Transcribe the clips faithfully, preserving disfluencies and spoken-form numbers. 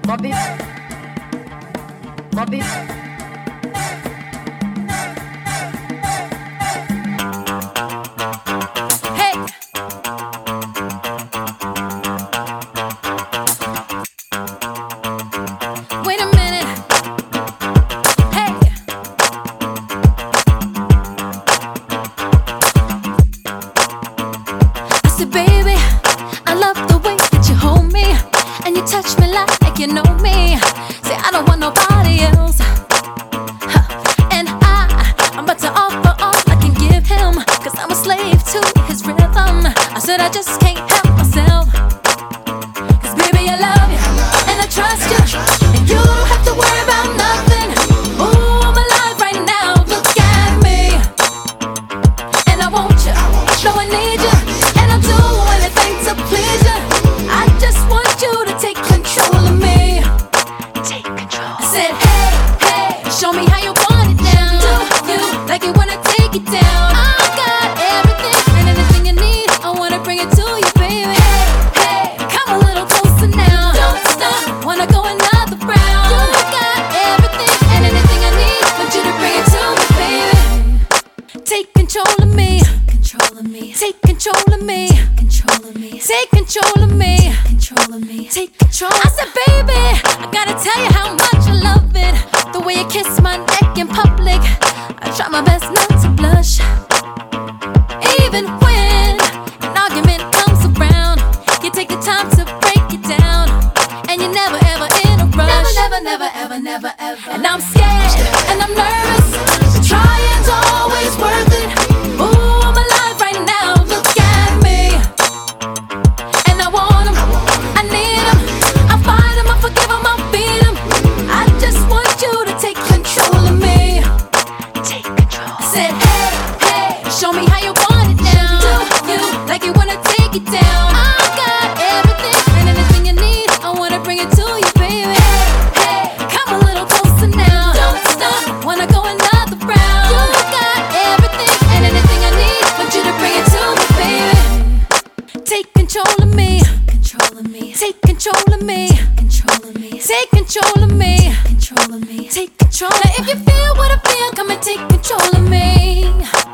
Bobby, Bobby. Hey. Wait a minute. Hey. I said, baby, I love the way that you hold me and you touch me like you know me. Say I don't want nobody else. Huh. And I, I'm about to offer all I can give him, cause I'm a slave to his rhythm. I said I just can't help myself, cause baby I love you and I trust you, and you don't have to worry about nothing. Ooh, I'm alive right now, look at me. And I want you, no I need you, and I'll do anything to please you. I just want you to take control of me. Take control. I said, hey, hey, show me how you want it now. Do you like it when I take it down? I got everything and anything you need. I wanna bring it to you, baby. Hey, hey, come a little closer now. Don't stop, wanna go another round. I got everything and anything I need. Want you to bring it to me, baby. Take control of me. Control of me. Take control of me. Control of me. Take control of me. Control of me. Take control. I said, baby, I gotta tell you how much I love it. The way you kiss my neck in public. I try my best not to blush. Even when an argument comes around, you take the time to break it down, and you never ever in a rush. Never, never, never, ever, never, ever. And I'm scared and I'm nervous. Trying's always worth it. Ooh, I'm alive right now. Look at me. And I want him, I need him, I fight him, I forgive him, I beat him. I just want you to take control of me. Take control. I said, hey, hey, show me how you want it now. Do you like it when I take it down? I got everything and anything you need. I wanna bring it to you, baby. Hey, hey, come a little closer now. Don't stop, wanna go another round. I got everything and anything I need. Want you to bring it to me, baby. Take control of me. Control of me. Take control of me. Control of me. Take control of me. Control of me. Take control. Now if you feel what I feel, come and take control of me.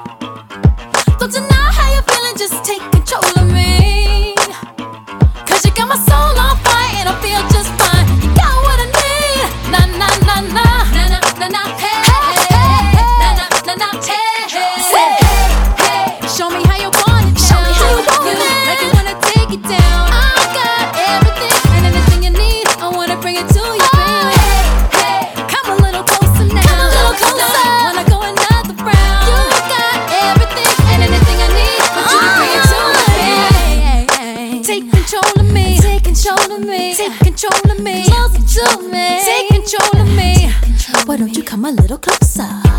Don't deny how you're feeling, just take control of me. Cause you got my soul on fire and I feel just fine. You got what I need. Nah, nah, nah, nah. Nah, nah, nah, nah. Hey, hey, hey. Nah, nah, nah, nah. Hey, hey. I said, hey, hey. Show me how you want it now. Show me how you want it. Like it when I take it down. I got everything and anything you need. I wanna bring it to you, baby. Hey, hey. Come a little closer now. Come a little closer. Wanna go another round. You got everything and anything I need. Want you to bring it to me, baby. Take control of me. Take control of me. Take control of me. Closer to me. Take control of me. Why don't you come a little closer?